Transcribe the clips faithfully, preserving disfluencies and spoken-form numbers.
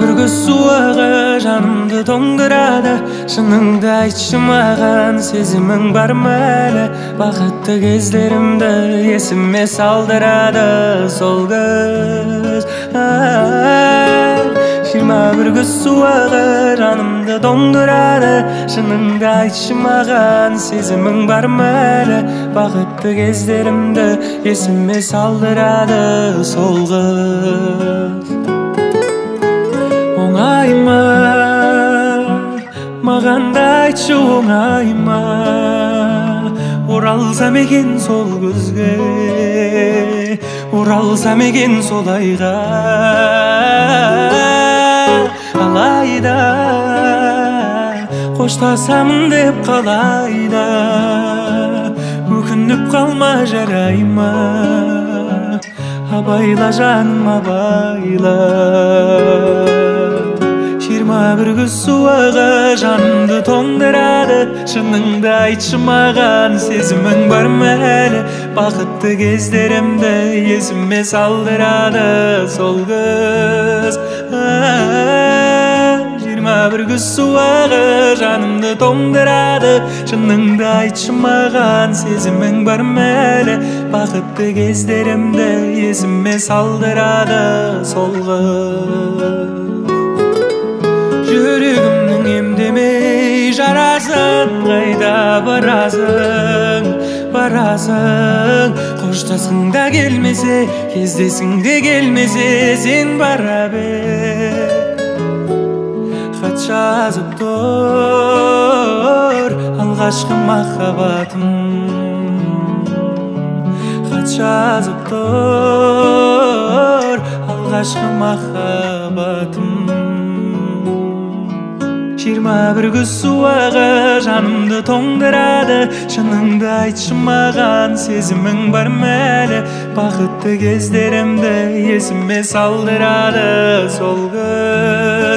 bir көз суығы жанымды тоңдырады. Шыныңды айтшы маған, сезімің бар ма әлі? Бақытты кездерімді есіме салдырады сол көз. Жиырма бір көз суығы жанымды тоңдырады. Шыныңды айтшы маған, сезімің бар ма әлі? Бақытты кездерімді есіме салдырады сол қыз. Оңай ма, маған да айтшы оңай ма? Оралсам екен сол көзге, оралсам екен сол айға. Алайда қоштасамын деп қалайда, өкініп қалма жарай ма? Абайла жаным абайла. Жиырма бір көз суығы жанымды тоңдырады. Шыныңды айтшы маған, сезімің бар ма әлі? Бақытты кездерімді есіме салдырады сол көз. Жиырма бір көз суығы жанымды тоңдырады. Шыныңды айтшы маған, сезімің бар ма әлі? Бақытты кездерімді есіме салдырады сол қыз. Жүрегімнің емдемей жарасын, қайда барасың, барасың? Қоштасың да келмесе, кездесің де келмесе, сен бара бер. Хат жазып тұр алғашқы махаббатым, хат жазып тұр алғашқы махаббатым. Жиырма бір көз суығы жанымды тоңдырады. Шыныңды айтшы маған, сезімің бар ма әлі? Бақытты кездерімді есіме салдырады сол көз.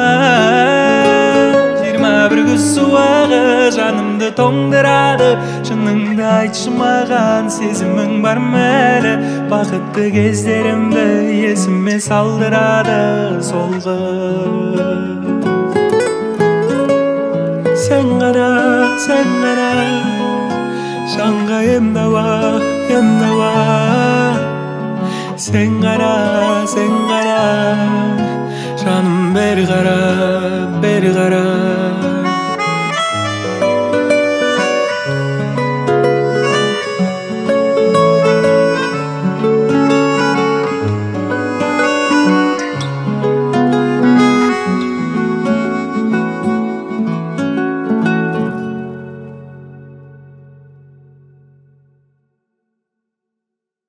Жиырма бір көз суығы жанымды тоңдырады. Шыныңды айтшы маған, сезімің бар ма әлі? Бақытты кездерімді есіме салдырады сол қыз. Sen ғана, sen ғана жанға ем дауа, ем дауа. Sen ғана, sen ғана жаным бер қара, бер қара.